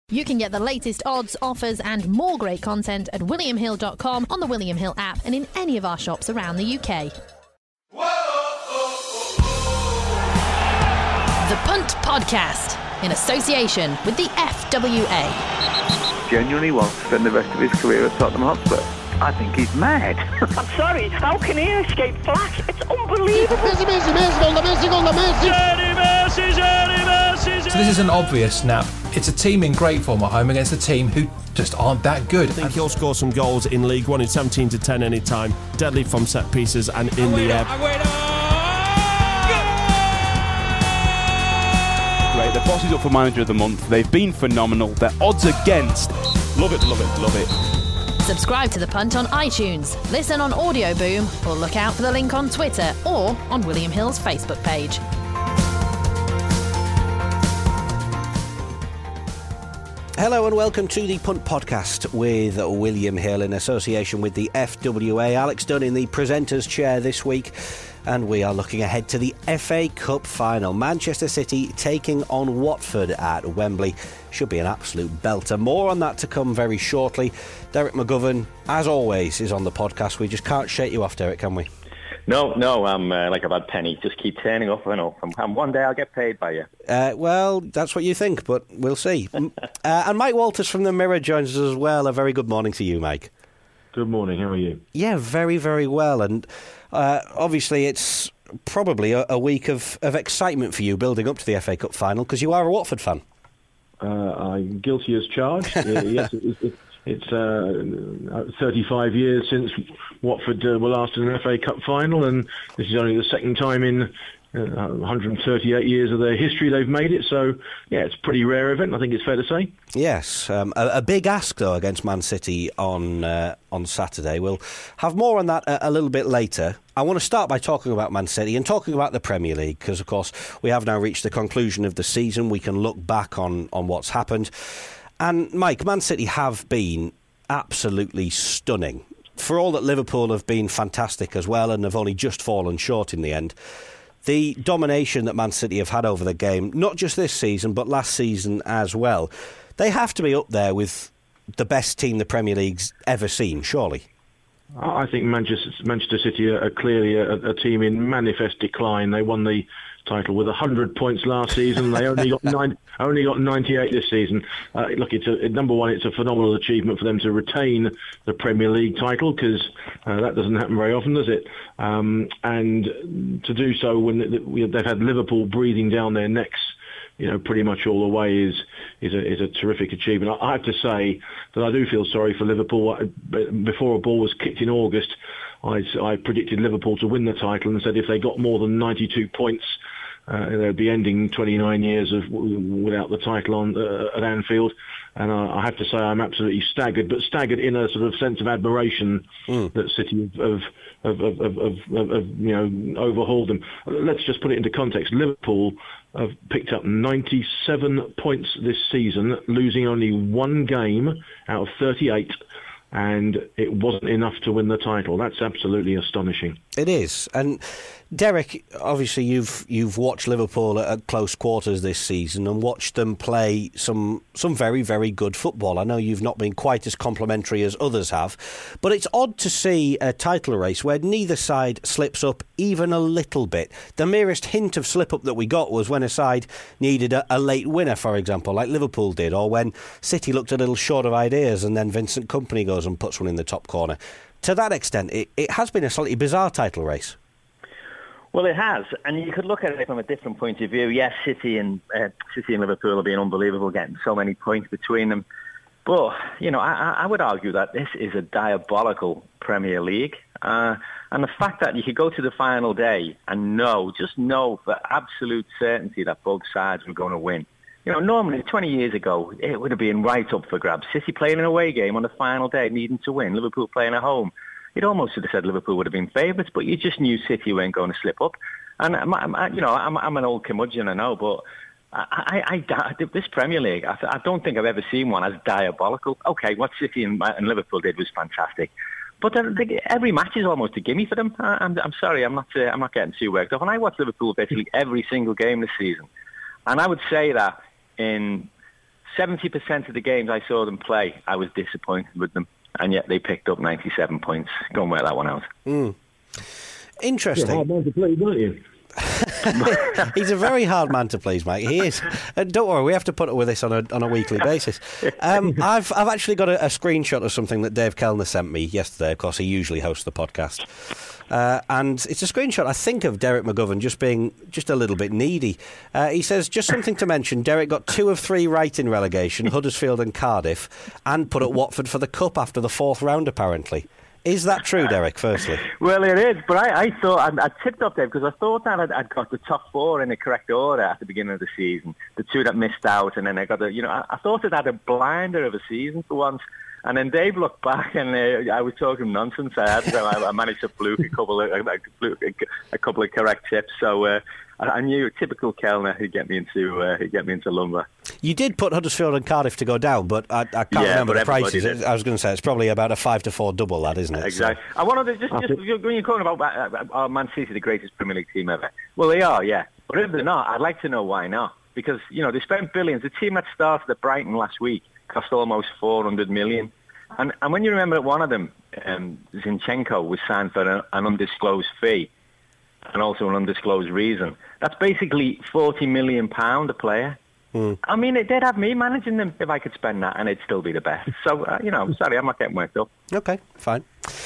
You can get the latest odds, offers and more great content at williamhill.com, on the William Hill app and in any of our shops around the UK. The Punt Podcast, in association with the FWA. Genuinely wants to spend the rest of his career at Tottenham Hotspur. I think he's mad. I'm sorry, how can he escape flash? It's unbelievable. So this is an obvious snap. It's a team in great form at home against a team who just aren't that good. I think he'll score some goals in League One. It's 17-10 any time. Deadly from set pieces and in the air. Great. The boss is up for Manager of the Month. They've been phenomenal. Their odds against. Love it, love it, love it. Subscribe to The Punt on iTunes, listen on Audio Boom, or look out for the link on Twitter or on William Hill's Facebook page. Hello and welcome to the Punt Podcast with William Hill in association with the FWA. Alex Dunn in the presenter's chair this week, and we are looking ahead to the FA Cup final. Manchester City taking on Watford at Wembley. Should be an absolute belter. More on that to come very shortly. Derek McGovern, as always, is on the podcast. We just can't shake you off, Derek, can we? No, I'm like a bad penny. Just keep turning up and up. And one day I'll get paid by you. Well, that's what you think, but we'll see. And Mike Walters from The Mirror joins us as well. A very good morning to you, Mike. Good morning. How are you? Yeah, very, very well. And obviously it's probably a week of excitement for you building up to the FA Cup final because you are a Watford fan. I'm guilty as charged. Yes, it's 35 years since Watford were last in an FA Cup final, and this is only the second time in 138 years of their history they've made it. So, yeah, it's a pretty rare event, I think it's fair to say. Yes, a big ask, though, against Man City on Saturday. We'll have more on that a little bit later. I want to start by talking about Man City and talking about the Premier League, because, of course, we have now reached the conclusion of the season. We can look back on what's happened. And, Mike, Man City have been absolutely stunning. For all that Liverpool have been fantastic as well and have only just fallen short in the end, the domination that Man City have had over the game, not just this season, but last season as well, they have to be up there with the best team the Premier League's ever seen, surely. I think Manchester City are clearly a team in manifest decline. They won the title with 100 points last season. They only got 98 this season. Look, number one, it's a phenomenal achievement for them to retain the Premier League title, because that doesn't happen very often, does it? And to do so when they've had Liverpool breathing down their necks, pretty much all the way is a terrific achievement. I have to say that I do feel sorry for Liverpool. Before a ball was kicked in August, I predicted Liverpool to win the title and said if they got more than 92 points, they'd be ending 29 years without the title at Anfield. And I have to say I'm absolutely staggered, but staggered in a sort of sense of admiration that City have overhauled them. Let's just put it into context. Liverpool have picked up 97 points this season, losing only one game out of 38. And it wasn't enough to win the title. That's absolutely astonishing. It is. And Derek, obviously you've watched Liverpool at close quarters this season and watched them play some very, very good football. I know you've not been quite as complimentary as others have, but it's odd to see a title race where neither side slips up even a little bit. The merest hint of slip-up that we got was when a side needed a late winner, for example, like Liverpool did, or when City looked a little short of ideas and then Vincent Kompany goes and puts one in the top corner. To that extent, it has been a slightly bizarre title race. Well, it has, and you could look at it from a different point of view. Yes, City and Liverpool have been unbelievable, getting so many points between them. But, I would argue that this is a diabolical Premier League. And the fact that you could go to the final day and just know for absolute certainty that both sides were going to win. Normally 20 years ago, it would have been right up for grabs. City playing an away game on the final day, needing to win. Liverpool playing at home. You'd almost have said Liverpool would have been favourites, but you just knew City weren't going to slip up. And I'm an old curmudgeon, I know, but this Premier League, I don't think I've ever seen one as diabolical. Okay, what City and Liverpool did was fantastic, but every match is almost a gimme for them. I'm sorry, I'm not getting too worked up. And I watched Liverpool basically every single game this season, and I would say that in 70% of the games I saw them play, I was disappointed with them, and yet they picked up 97 points. Go and wear that one out. Interesting. You're a hard man to please, aren't you? He's a very hard man to please, Mike. He is. Don't worry, we have to put up with this on a weekly basis. I've actually got a screenshot of something that Dave Kellner sent me yesterday. Of course, he usually hosts the podcast. And it's a screenshot, I think, of Derek McGovern just being just a little bit needy. He says, just something to mention, Derek got 2 of 3 right in relegation, Huddersfield and Cardiff, and put at Watford for the Cup after the 4th round, apparently. Is that true, Derek, firstly? Well, it is, but I thought, I tipped up there because I thought that I'd got the top 4 in the correct order at the beginning of the season. The 2 that missed out, and then I got I thought it had a blinder of a season for once. And then Dave looked back, and I was talking nonsense. I managed to fluke a couple of correct tips. So I knew typical Kellner he'd get me into lumber. You did put Huddersfield and Cardiff to go down, but I can't remember the prices. I was going to say it's probably about a 5-4 double, that, isn't it? Exactly. So. I wanted to just when you're talking about Man City, the greatest Premier League team ever. Well, they are, yeah. But if they're not, I'd like to know why not. Because they spent billions. The team that started at Brighton last week cost almost 400 million. And when you remember that one of them, Zinchenko, was signed for an undisclosed fee and also an undisclosed reason, that's basically £40 million a player. I mean, they'd have me managing them if I could spend that, and it'd still be the best. So, I'm sorry, I'm not getting worked up. OK, fine.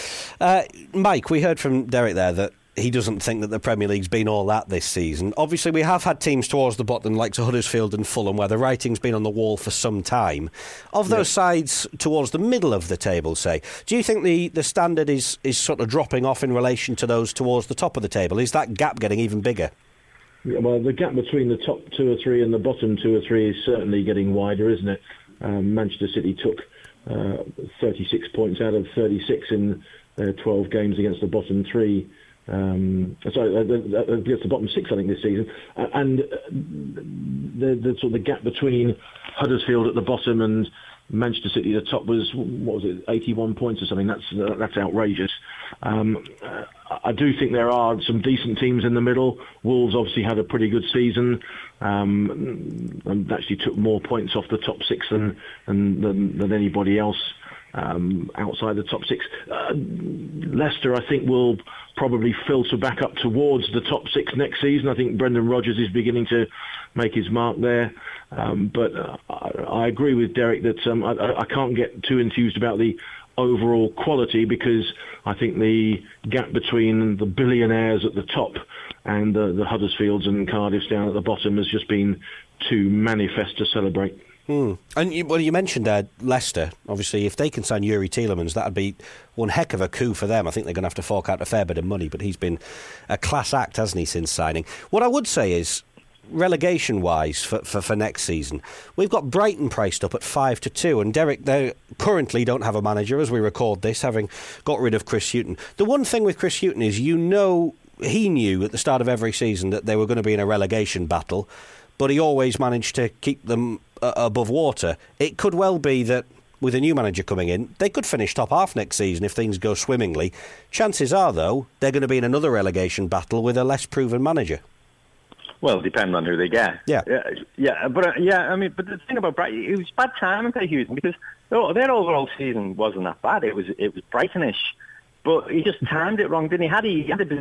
Mike, we heard from Derek there that he doesn't think that the Premier League's been all that this season. Obviously, we have had teams towards the bottom, like Huddersfield and Fulham, where the writing's been on the wall for some time. Of those sides towards the middle of the table, say, do you think the standard is sort of dropping off in relation to those towards the top of the table? Is that gap getting even bigger? Yeah, well, the gap between the top 2 or 3 and the bottom 2 or 3 is certainly getting wider, isn't it? Manchester City took 36 points out of 36 in 12 games against the bottom 3. Against the bottom 6, I think, this season, and the sort of the gap between Huddersfield at the bottom and Manchester City at the top was 81 points or something. That's outrageous. I do think there are some decent teams in the middle. Wolves obviously had a pretty good season, and actually took more points off the top 6 than anybody else. Outside the top 6. Leicester, I think, will probably filter back up towards the top 6 next season. I think Brendan Rodgers is beginning to make his mark there. But I agree with Derek that I can't get too enthused about the overall quality, because I think the gap between the billionaires at the top and the Huddersfields and Cardiffs down at the bottom has just been too manifest to celebrate. And you mentioned Leicester. Obviously, if they can sign Yuri Tielemans, that would be one heck of a coup for them. I think they're going to have to fork out a fair bit of money, but he's been a class act, hasn't he, since signing? What I would say is, relegation-wise for next season, we've got Brighton priced up at 5-2, and Derek, they currently don't have a manager as we record this, having got rid of Chris Hughton. The one thing with Chris Hughton is, he knew at the start of every season that they were going to be in a relegation battle, but he always managed to keep them above water. It could well be that with a new manager coming in, they could finish top half next season if things go swimmingly. Chances are, though, they're going to be in another relegation battle with a less proven manager. Well, it depends on who they get. Yeah. But the thing about Brighton, it was bad timing for Hughton, because their overall season wasn't that bad. It was Brightonish. But he just timed it wrong, didn't he? Had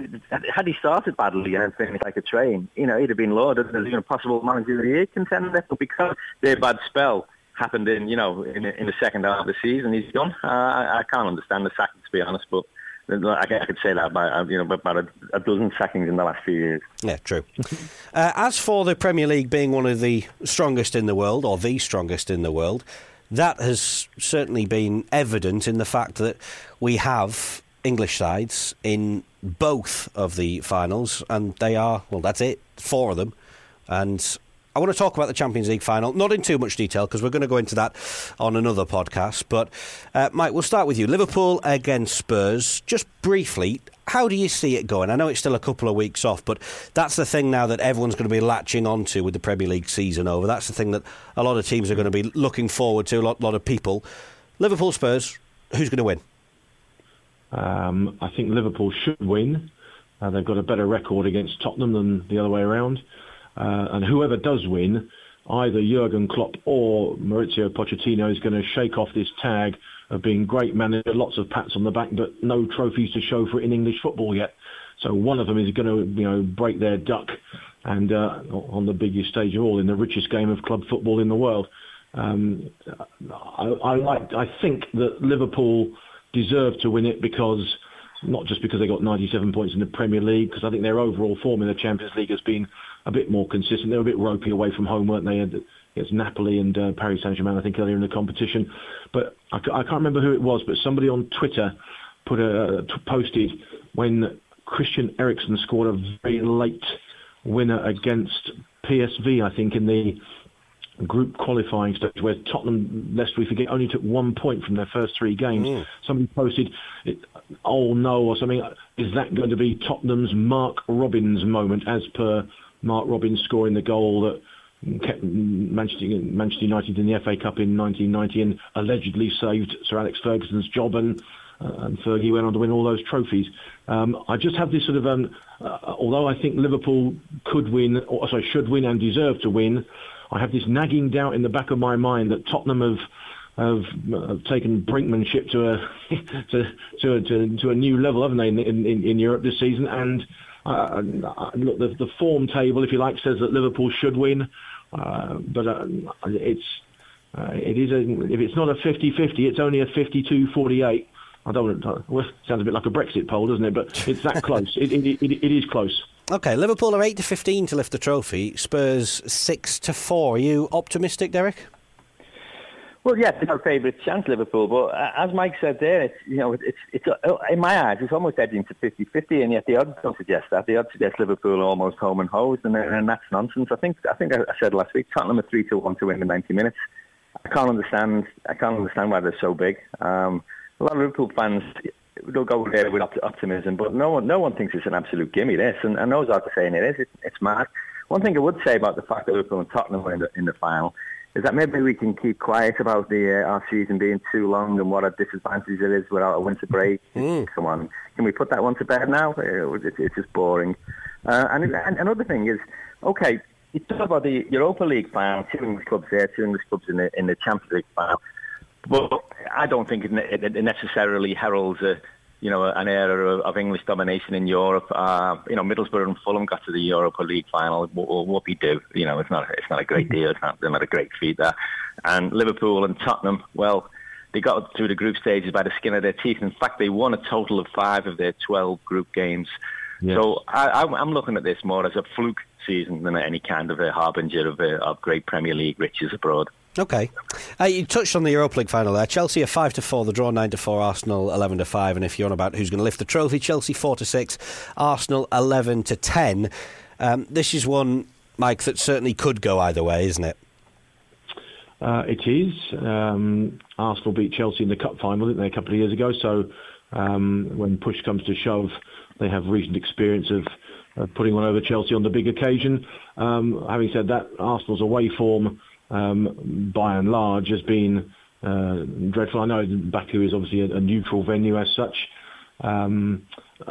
he started badly and finished like a train, he'd have been lauded as a possible manager of the year contender. But because their bad spell happened in the second half of the season, he's gone. I can't understand the sacking, to be honest, but I could say that about a dozen sackings in the last few years. Yeah, true. As for the Premier League being one of the strongest in the world, or the strongest in the world, that has certainly been evident in the fact that we have English sides in both of the finals, and they are, well, that's it, 4 of them. And I want to talk about the Champions League final, not in too much detail, because we're going to go into that on another podcast. But, Mike, we'll start with you. Liverpool against Spurs. Just briefly, how do you see it going? I know it's still a couple of weeks off, but that's the thing now that everyone's going to be latching onto with the Premier League season over. That's the thing that a lot of teams are going to be looking forward to, a lot of people. Liverpool, Spurs, who's going to win? I think Liverpool should win. They've got a better record against Tottenham than the other way around. And whoever does win, either Jurgen Klopp or Maurizio Pochettino is going to shake off this tag of being great manager, lots of pats on the back, but no trophies to show for it in English football yet. So one of them is going to, break their duck, and on the biggest stage of all, in the richest game of club football in the world. I think that Liverpool deserve to win it because. Not just because they got 97 points in the Premier League, because I think their overall form in the Champions League has been a bit more consistent. They were a bit ropey away from home, weren't they? Against Napoli and Paris Saint-Germain, I think, earlier in the competition. But I can't remember who it was, but somebody on Twitter posted when Christian Eriksen scored a very late winner against PSV, I think, in the group qualifying stage, where Tottenham, lest we forget, only took 1 point from their first 3 games. Somebody posted, "Oh no," or something. Is that going to be Tottenham's Mark Robins moment, as per Mark Robins scoring the goal that kept Manchester United in the FA Cup in 1990 and allegedly saved Sir Alex Ferguson's job, and Fergie went on to win all those trophies. I just have this sort of, although I think Liverpool should win and deserve to win, I have this nagging doubt in the back of my mind that Tottenham have taken brinkmanship to a new level, haven't they, in Europe this season? And look, the form table, if you like, says that Liverpool should win, but if it's not a 50-50, it's only a 52-48. Well, it sounds a bit like a Brexit poll, doesn't it? But it's that close. It is close. OK, Liverpool are 8-15 to lift the trophy. Spurs 6-4. Are you optimistic, Derek? Well, yes, it's our favourite chance, Liverpool. But as Mike said there, it's in my eyes, it's almost edging to 50-50, and yet the odds don't suggest that. The odds suggest Liverpool are almost home and hosed, and that's nonsense. I think I said last week, Tottenham are 3-1 to win in 90 minutes. I can't understand why they're so big. A lot of Liverpool fans don't go there with optimism, but no one thinks it's an absolute gimme, this, and those are saying it is. It's mad. One thing I would say about the fact that Liverpool and Tottenham were in the final is that maybe we can keep quiet about our season being too long and what a disadvantage it is without a winter break. Come on, can we put that one to bed now? It's just boring. And another thing is, okay, you talk about the Europa League final, 2 English clubs there, 2 English clubs in the Champions League final. But I don't think it necessarily heralds an era of English domination in Europe. Middlesbrough and Fulham got to the Europa League final. What we do, it's not a great deal. They're not a great feat there. And Liverpool and Tottenham, well, they got through the group stages by the skin of their teeth. In fact, they won a total of 5 of their 12 group games. Yes. So I'm looking at this more as a fluke season than any kind of a harbinger of great Premier League riches abroad. OK. You touched on the Europa League final there. Chelsea are 5-4, the draw 9-4, Arsenal 11-5. And if you're on about who's going to lift the trophy, Chelsea 4-6, Arsenal 11-10. This is one, Mike, that certainly could go either way, isn't it? It is. Arsenal beat Chelsea in the cup final, didn't they, a couple of years ago? So when push comes to shove, they have recent experience of putting one over Chelsea on the big occasion. Having said that, Arsenal's away form, by and large, has been dreadful. I know Baku is obviously a neutral venue as such. I'm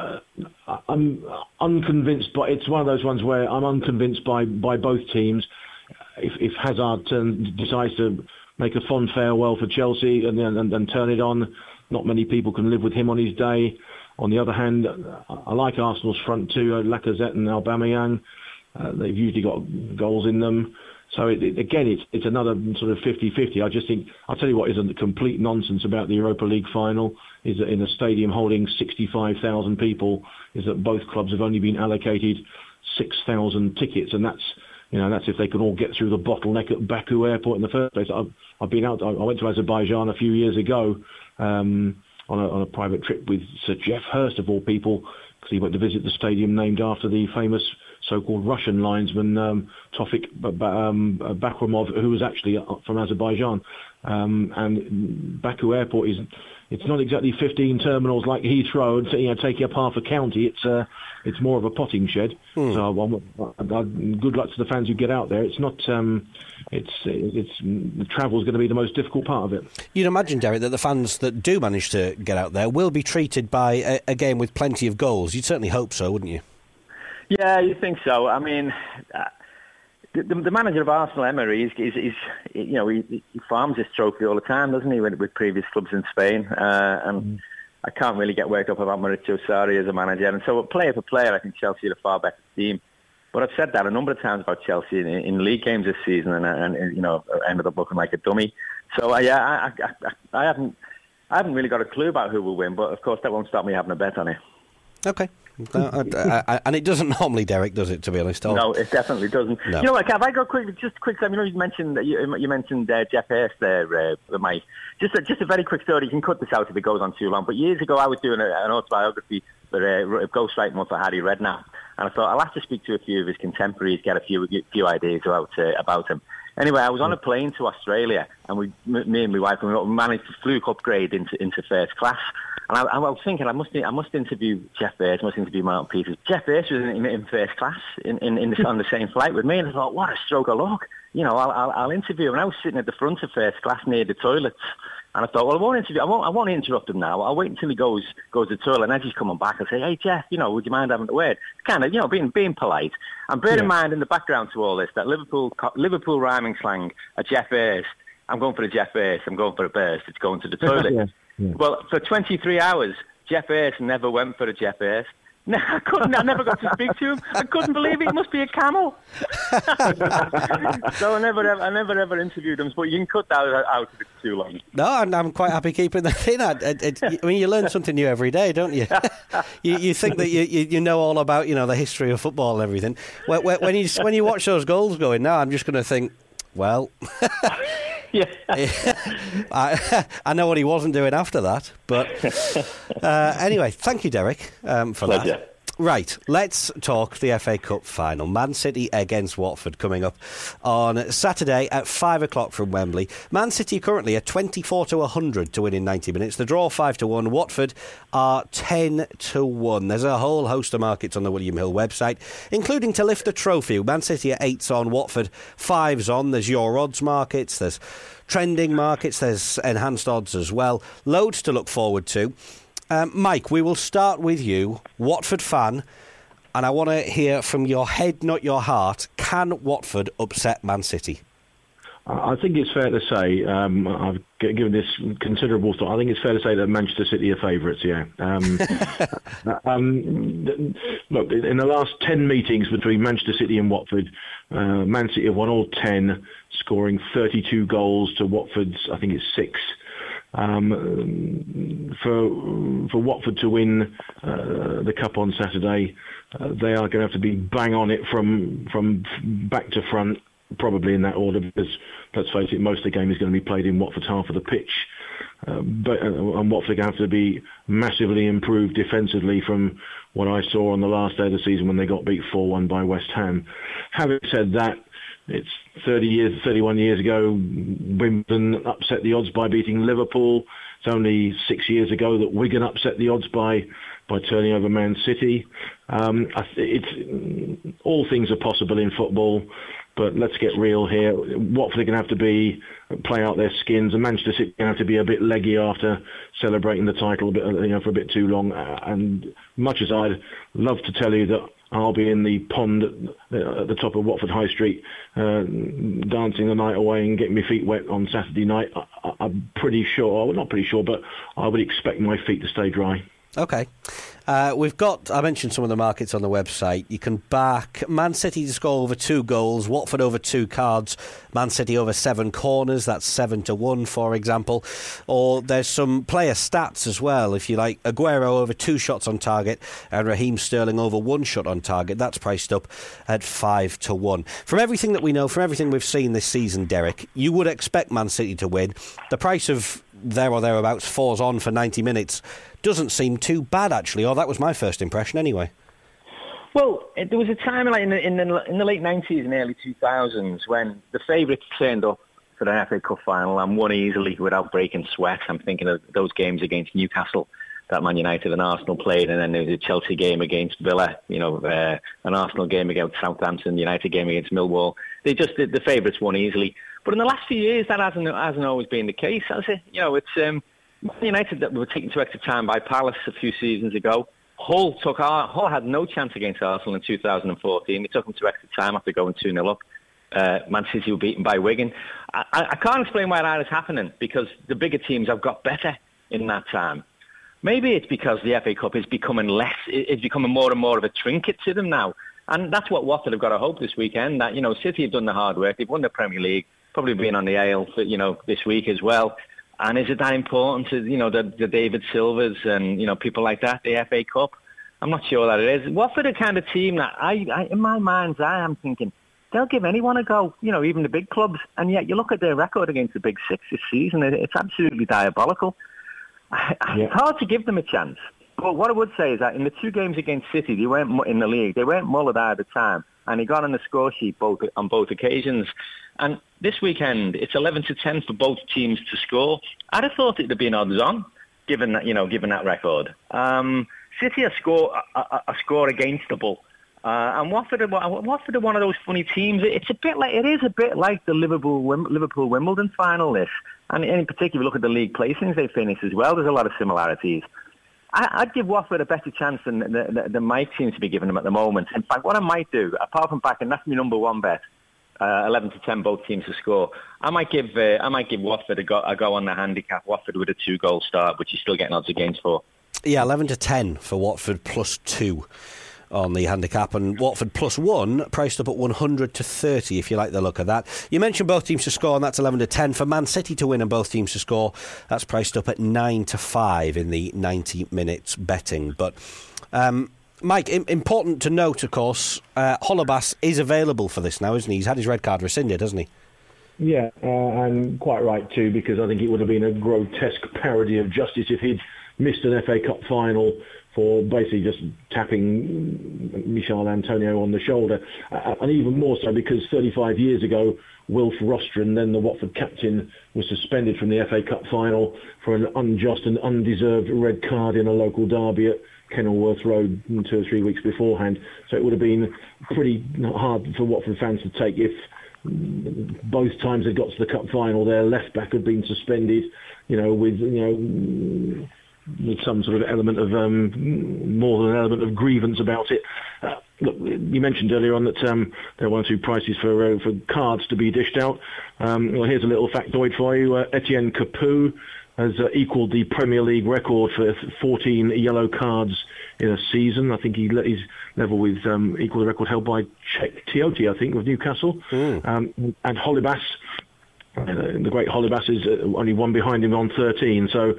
unconvinced, but it's one of those ones where I'm unconvinced by both teams. If Hazard decides to make a fond farewell for Chelsea and turn it on, not many people can live with him on his day. On the other hand, I like Arsenal's front two, Lacazette and Aubameyang. They've usually got goals in them. So it's another sort of 50-50. I just think, I'll tell you what isn't complete nonsense about the Europa League final, is that in a stadium holding 65,000 people, is that both clubs have only been allocated 6,000 tickets, and that's if they can all get through the bottleneck at Baku Airport in the first place. I've been out. I went to Azerbaijan a few years ago on a private trip with Sir Geoff Hurst, of all people, because he went to visit the stadium named after the famous so-called Russian linesman Tofik Bakramov, who was actually from Azerbaijan. And Baku Airport it's not exactly 15 terminals like Heathrow, taking up half a county. It's more of a potting shed. So good luck to the fans who get out there. It's not. The travel's going to be the most difficult part of it. You'd imagine, Derek, that the fans that do manage to get out there will be treated by a game with plenty of goals. You'd certainly hope so, wouldn't you? Yeah, you think so. I mean, the manager of Arsenal, Emery, he farms this trophy all the time, doesn't he, with previous clubs in Spain? And I can't really get worked up about Maurizio Sarri as a manager. And so, player for player, I think Chelsea are a far better team. But I've said that a number of times about Chelsea in league games this season, and ended up looking like a dummy. So I haven't really got a clue about who will win. But of course, that won't stop me having a bet on it. Okay. And it doesn't normally, Derek, does it? To be honest, no, it definitely doesn't. No. You know, have I got quick? You mentioned Jeff Hurst there, Mike. Just a very quick story. You can cut this out if it goes on too long. But years ago, I was doing an autobiography for ghostwriting one for Harry Redknapp, and I thought I'll have to speak to a few of his contemporaries, get a few ideas about him. Anyway, I was on a plane to Australia, and me and my wife, we managed to fluke upgrade into first class. And I was thinking, I must interview Jeff Hurst, I must interview Martin Peters. Jeff Hurst was in first class on the same flight with me, and I thought, what a stroke of luck. You know, I'll interview him. And I was sitting at the front of first class near the toilets, and I thought, well, I won't interrupt him now. I'll wait until he goes to the toilet, and as he's coming back, I'll say, hey Jeff, would you mind having a word? Kind of, being polite. And bear in mind in the background to all this that Liverpool rhyming slang, a Jeff Hurst. I'm going for a Jeff Hurst. I'm going for a burst. It's going to the toilet. Yeah. Well, for 23 hours, Jeff Hurst never went for a Jeff Hurst. No, I never got to speak to him. I couldn't believe it. It must be a camel. So I never ever interviewed him. But you can cut that out if it's too long. No, I'm quite happy keeping that in. I mean, you learn something new every day, don't you? You think that you know all about the history of football and everything. When you watch those goals going, now I'm just going to think, well. Yeah. I know what he wasn't doing after that, but anyway, thank you, Derek, for Pleasure. that. Right, let's talk the FA Cup final. Man City against Watford coming up on Saturday at 5 o'clock from Wembley. Man City currently are 24-100 to win in 90 minutes. The draw 5-1. Watford are 10-1. There's a whole host of markets on the William Hill website, including to lift the trophy. Man City are 8s on, Watford 5s on. There's your odds markets, there's trending markets, there's enhanced odds as well. Loads to look forward to. Mike, we will start with you, Watford fan, and I want to hear from your head, not your heart. Can Watford upset Man City? I think it's fair to say, I've given this considerable thought, I think it's fair to say that Manchester City are favourites, yeah. Look, in the last 10 meetings between Manchester City and Watford, Man City have won all 10, scoring 32 goals to Watford's, I think it's 6. For Watford to win the Cup on Saturday, they are going to have to be bang on it from back to front, probably in that order, because let's face it, most of the game is going to be played in Watford's half of the pitch. And Watford are going to have to be massively improved defensively from what I saw on the last day of the season when they got beat 4-1 by West Ham. Having said that, it's 31 years ago, Wimbledon upset the odds by beating Liverpool. It's only 6 years ago that Wigan upset the odds by turning over Man City. It's all things are possible in football, but let's get real here. Watford are going to have to play out their skins, and Manchester City are going to have to be a bit leggy after celebrating the title a bit, for a bit too long. And much as I'd love to tell you that I'll be in the pond at the top of Watford High Street dancing the night away and getting my feet wet on Saturday night, I'm pretty sure, well, not pretty sure, but I would expect my feet to stay dry. Okay. I mentioned some of the markets on the website. You can back Man City to score over 2 goals, Watford over 2 cards, Man City over 7 corners, that's 7-1, for example. Or there's some player stats as well. If you like, Aguero over 2 shots on target and Raheem Sterling over 1 shot on target, that's priced up at 5-1. From everything that we know, from everything we've seen this season, Derek, you would expect Man City to win. The price of there or thereabouts 4s on for 90 minutes doesn't seem too bad, actually, or that was my first impression anyway. Well, there was a time in the late 90s and early 2000s when the favourites turned up for the FA Cup final and won easily without breaking sweat. I'm thinking of those games against Newcastle that Man United and Arsenal played, and then there was a Chelsea game against Villa, an Arsenal game against Southampton, United game against Millwall. The favourites won easily. But in the last few years, that hasn't always been the case. It's United that were taken to extra time by Palace a few seasons ago. Hull had no chance against Arsenal in 2014. They took them to extra time after going 2-0 up. Man City were beaten by Wigan. I can't explain why that is happening, because the bigger teams have got better in that time. Maybe it's because the FA Cup is becoming more and more of a trinket to them now. And that's what Watford have got to hope this weekend, that, City have done the hard work. They've won the Premier League, probably been on the ale for, this week as well. And is it that important to, the David Silvers and, people like that, the FA Cup? I'm not sure that it is. Watford are the kind of team that in my mind's eye, I'm thinking, they'll give anyone a go, even the big clubs. And yet you look at their record against the big six this season, it's absolutely diabolical. It's hard to give them a chance. But what I would say is that in the 2 games against City, they weren't in the league. They weren't mullered out at the time, and he got on the score sheet on both occasions. And this weekend, it's 11-10 for both teams to score. I'd have thought it'd have been odds on, given that record. City are score-againstable. And Watford are one of those funny teams. It is a bit like the Liverpool-Wimbledon final. This, and in particular, look at the league placings they finished as well. There's a lot of similarities. I'd give Watford a better chance than Mike seems to be giving them at the moment. In fact, what I might do, apart from backing, that's my number one bet, 11-10 both teams to score. I might give Watford a go on the handicap. Watford with a 2-goal start, which you're still getting odds against for. Yeah, 11-10 for Watford +2 on the handicap, and Watford +1 priced up at 100-30 if you like the look of that. You mentioned both teams to score, and that's 11-10. For Man City to win and both teams to score, that's priced up at 9-5 in the 90 minutes betting. But Mike, important to note, of course, Holebas is available for this now, isn't he? He's had his red card rescinded, hasn't he? Yeah, and quite right too, because I think it would have been a grotesque parody of justice if he'd missed an FA Cup final for basically just tapping Michail Antonio on the shoulder. And even more so because 35 years ago, Wilf Rostron, then the Watford captain, was suspended from the FA Cup final for an unjust and undeserved red card in a local derby at Kenilworth Road 2 or 3 weeks beforehand. So it would have been pretty hard for Watford fans to take if both times they got to the cup final, their left back had been suspended, with some sort of element of more than an element of grievance about it. Look, you mentioned earlier on that there are 1 or 2 prices for cards to be dished out. Well, here's a little factoid for you. Etienne Capoue has equalled the Premier League record for 14 yellow cards in a season. I think he's level with equal the record held by Cheick Tioté, I think, of Newcastle. And Holebas, the great Holebas, is only one behind him on 13. So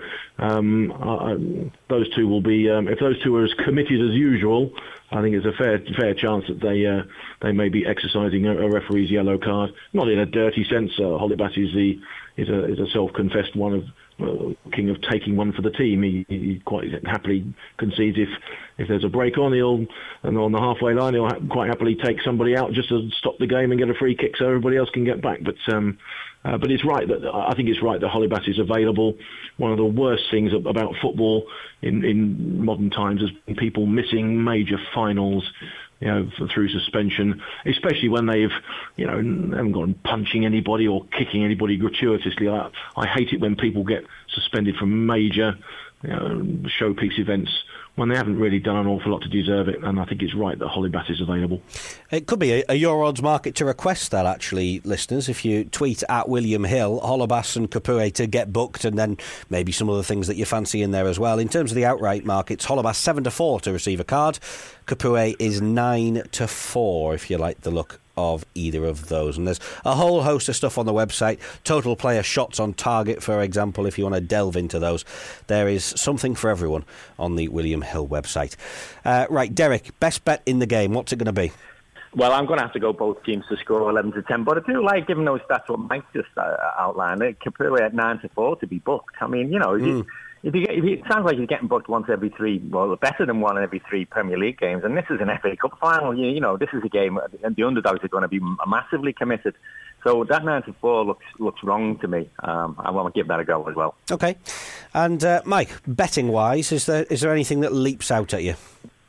those two will be, if those two are as committed as usual, I think it's a fair chance that they may be exercising a referee's yellow card. Not in a dirty sense. Holebas is a self-confessed one of king of taking one for the team. He quite happily concedes if there's a break on, and on the halfway line he'll quite happily take somebody out just to stop the game and get a free kick so everybody else can get back. But it's right I think it's right that Holebas is available. One of the worst things about football in modern times has been people missing major finals, through suspension, especially when they've, haven't gone punching anybody or kicking anybody gratuitously. I hate it when people get suspended from major, showpiece events when they haven't really done an awful lot to deserve it, and I think it's right that Holebas is available. It could be a Your Odds market to request that, actually, listeners. If you tweet at William Hill, Holebas and Capoue to get booked, and then maybe some other things that you fancy in there as well. In terms of the outright markets, Holebas 7-4 to receive a card. Capoue is 9-4, if you like the look of either of those. And there's a whole host of stuff on the website. Total player shots on target, for example, if you want to delve into those. There is something for everyone on the William Hill website. Right, Derek, best bet in the game. What's it going to be? Well, I'm going to have to go both teams to score 11-10, but I do like giving those stats what Mike just outlined. Capoue at 9-4 to be booked. I mean, it sounds like he's getting booked once every 3, well, better than 1 every 3 Premier League games, and this is an FA Cup final. This is a game, and the underdogs are going to be massively committed. So that 9-4 looks wrong to me. I want to give that a go as well. Okay, and Mike, betting wise, is there anything that leaps out at you?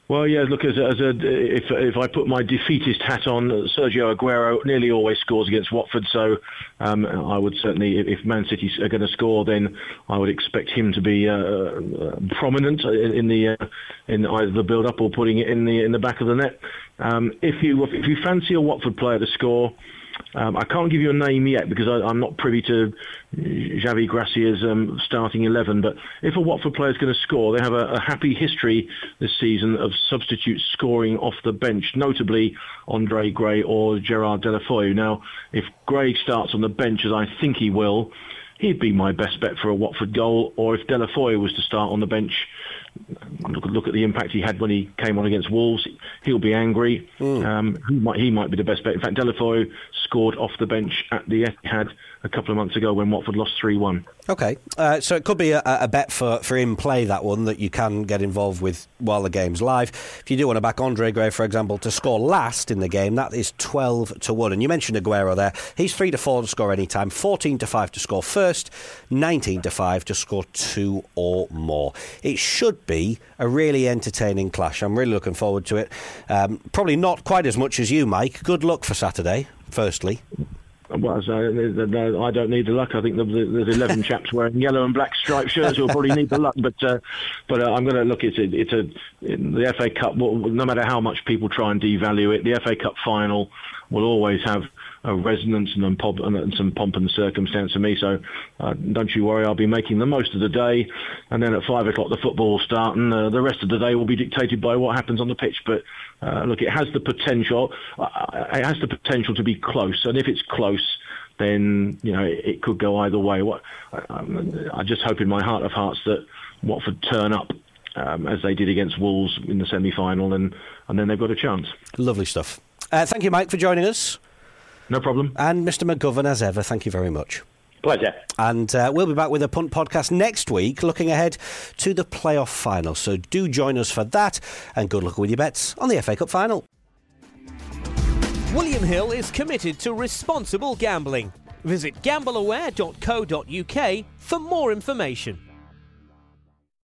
Well, yeah. Look, if I put my defeatist hat on, Sergio Aguero nearly always scores against Watford. So I would certainly, if Man City are going to score, then I would expect him to be prominent in either the build-up or putting it in the back of the net. If you fancy a Watford player to score. I can't give you a name yet because I'm not privy to Javi Gracia's starting 11, but if a Watford player is going to score, they have a happy history this season of substitutes scoring off the bench, notably Andre Gray or Gerard Deulofeu. Now, if Gray starts on the bench, as I think he will, he'd be my best bet for a Watford goal, or if Deulofeu was to start on the bench, look at the impact he had when he came on against Wolves. He'll be angry. He might be the best bet. In fact, Deulofeu scored off the bench at the Etihad a couple of months ago when Watford lost 3-1. Okay, so it could be a bet for in play, that one, that you can get involved with while the game's live. If you do want to back Andre Gray, for example, to score last in the game, that is 12-1. And you mentioned Aguero there. He's 3-4 to score any time, 14-5 to score first, 19-5 to score 2 or more. It should be a really entertaining clash. I'm really looking forward to it. Probably not quite as much as you, Mike. Good luck for Saturday, firstly. Well, I don't need the luck. I think there's 11 chaps wearing yellow and black striped shirts who'll probably need the luck. But I'm going to look. The FA Cup. No matter how much people try and devalue it, the FA Cup final will always have a resonance and some pomp and circumstance for me. So don't you worry. I'll be making the most of the day, and then at 5 o'clock the football will start, and the rest of the day will be dictated by what happens on the pitch. But look, it has the potential. It has the potential to be close, and if it's close, then it could go either way. I just hope in my heart of hearts that Watford turn up as they did against Wolves in the semi-final, and then they've got a chance. Lovely stuff. Thank you, Mike, for joining us. No problem. And Mr. McGovern, as ever, thank you very much. Pleasure. And we'll be back with a Punt podcast next week, looking ahead to the playoff final. So do join us for that, and good luck with your bets on the FA Cup final. William Hill is committed to responsible gambling. Visit gambleaware.co.uk for more information.